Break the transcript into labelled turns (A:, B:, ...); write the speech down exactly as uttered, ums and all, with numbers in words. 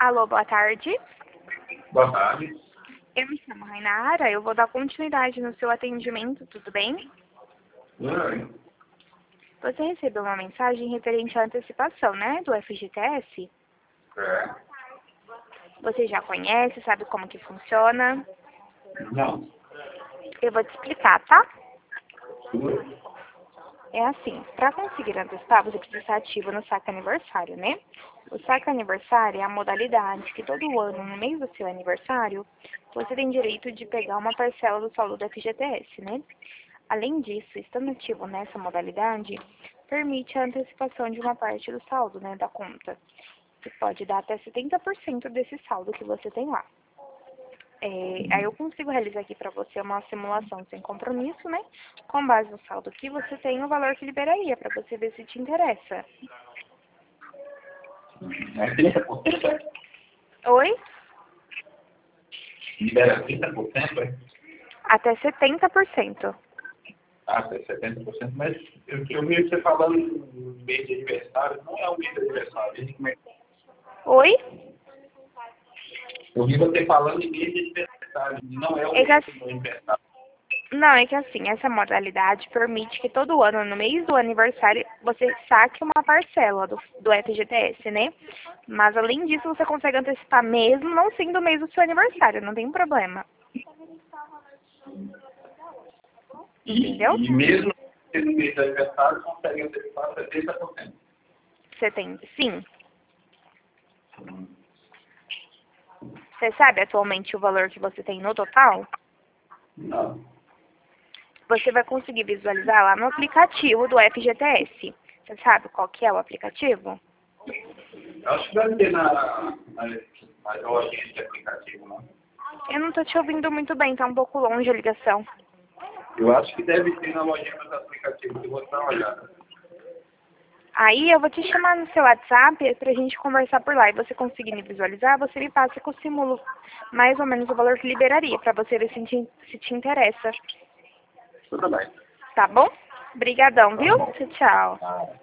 A: Alô, boa tarde.
B: Boa tarde.
A: Eu me chamo Rainara, eu vou dar continuidade no seu atendimento, tudo bem?
B: Oi.
A: Você recebeu uma mensagem referente à antecipação, né, do F G T S?
B: É.
A: Você já conhece, sabe como que funciona?
B: Não.
A: Eu vou te explicar, tá?
B: Oi.
A: É assim, para conseguir antecipar, você precisa estar ativo no saque aniversário, né? O saque aniversário é a modalidade que todo ano, no mês do seu aniversário, você tem direito de pegar uma parcela do saldo do F G T S, né? Além disso, estando ativo nessa modalidade, permite a antecipação de uma parte do saldo, né, da conta, que pode dar até setenta por cento desse saldo que você tem lá. É, aí eu consigo realizar aqui para você uma simulação sem compromisso, né? Com base no saldo que você tem e o valor que liberaria, para você ver se te interessa.
B: É trinta por cento, é?
A: Oi?
B: Libera trinta por cento, é?
A: Até setenta por cento.
B: Ah, até setenta por cento, mas eu, eu vi você falando no mês de aniversário, não é o mês de aniversário. Como é?
A: Oi?
B: Eu vi você falando em mês de aniversário, não é o
A: É que,
B: mês
A: assim-
B: do aniversário.
A: não, é que assim, essa modalidade permite que todo ano, no mês do aniversário, você saque uma parcela do, do F G T S, né? Mas além disso, você consegue antecipar mesmo não sendo o mês do seu aniversário, não tem problema. Entendeu?
B: E, e mesmo sendo mês de aniversário, consegue antecipar setenta por cento.
A: Você tem, sim. Você sabe atualmente o valor que você tem no total?
B: Não.
A: Você vai conseguir visualizar lá no aplicativo do F G T S. Você sabe qual que é o aplicativo?
B: Acho que deve ter na, na, na lojinha de aplicativo, não?
A: Eu não tô te ouvindo muito bem, tá um pouco longe a ligação.
B: Eu acho que deve ter na lojinha dos aplicativos, eu vou dar uma olhada.
A: Aí eu vou te chamar no seu WhatsApp pra gente conversar por lá. E você conseguir me visualizar, você me passa que eu simulo mais ou menos o valor que liberaria, pra você ver se te, se te interessa.
B: Tudo bem.
A: Tá bom? Obrigadão,
B: Tá
A: viu?
B: bom.
A: Tchau, tchau.
B: Ah.